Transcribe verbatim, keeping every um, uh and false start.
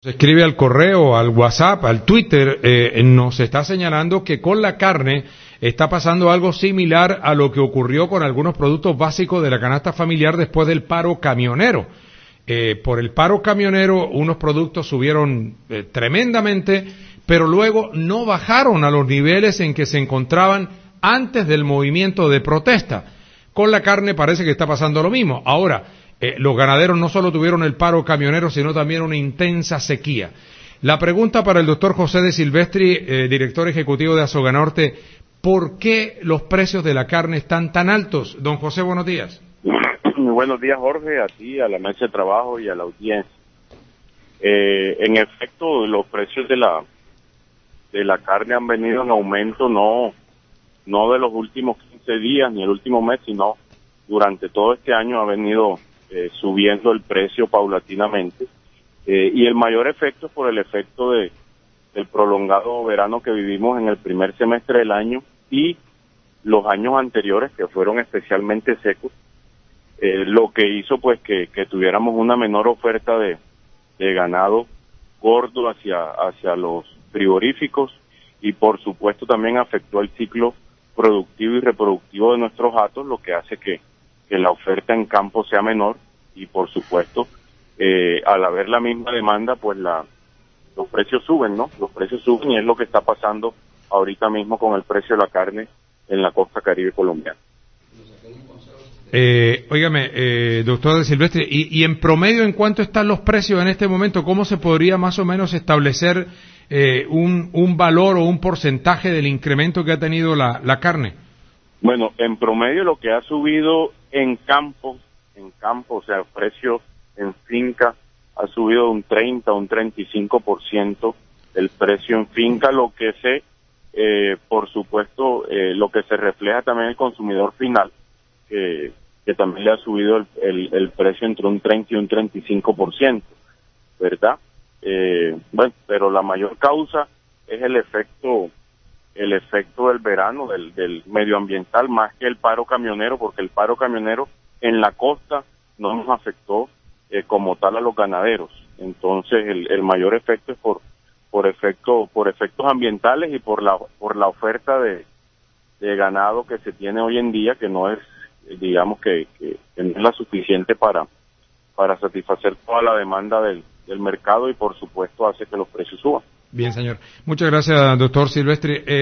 Escribe al correo, al WhatsApp, al Twitter, eh, nos está señalando que con la carne está pasando algo similar a lo que ocurrió con algunos productos básicos de la canasta familiar después del paro camionero. Eh, por el paro camionero, unos productos subieron eh, tremendamente, pero luego no bajaron a los niveles en que se encontraban antes del movimiento de protesta. Con la carne parece que está pasando lo mismo. Ahora, Eh, los ganaderos no solo tuvieron el paro camionero, sino también una intensa sequía. La pregunta para el doctor José de Silvestri, eh, director ejecutivo de Azoganorte, ¿por qué los precios de la carne están tan altos? Don José, buenos días. Muy buenos días, Jorge, a ti, a la mesa de trabajo y a la audiencia. Eh, en efecto, los precios de la de la carne han venido en aumento, no, no de los últimos quince días ni el último mes, sino durante todo este año ha venido Eh, subiendo el precio paulatinamente, eh, y el mayor efecto es por el efecto de del prolongado verano que vivimos en el primer semestre del año y los años anteriores que fueron especialmente secos, eh, lo que hizo pues que, que tuviéramos una menor oferta de, de ganado gordo hacia, hacia los frigoríficos, y por supuesto también afectó el ciclo productivo y reproductivo de nuestros hatos, lo que hace que que la oferta en campo sea menor, y por supuesto eh, al haber la misma demanda pues la los precios suben, ¿no? Los precios suben, y es lo que está pasando ahorita mismo con el precio de la carne en la costa caribe colombiana. Eh, óigame, eh, doctor de Silvestre, y, y en promedio, ¿en cuánto están los precios en este momento? ¿Cómo se podría más o menos establecer eh, un, un valor o un porcentaje del incremento que ha tenido la, la carne? Bueno, en promedio lo que ha subido en campo, en campo, o sea, el precio en finca ha subido de un treinta, un treinta y cinco por ciento el precio en finca, lo que se, eh, por supuesto, eh, lo que se refleja también en el consumidor final, que, que también le ha subido el, el, el precio entre un treinta y un treinta y cinco por ciento, ¿verdad? Eh, bueno, pero la mayor causa es el efecto el efecto del verano, del, del medioambiental, más que el paro camionero, porque el paro camionero en la costa no nos afectó eh, como tal a los ganaderos. Entonces el, el mayor efecto es por por efecto por efectos ambientales y por la por la oferta de, de ganado que se tiene hoy en día, que no es, digamos que, que, que no es la suficiente para para satisfacer toda la demanda del, del mercado, y por supuesto hace que los precios suban. Bien, señor. Muchas gracias, doctor Silvestri. Eh,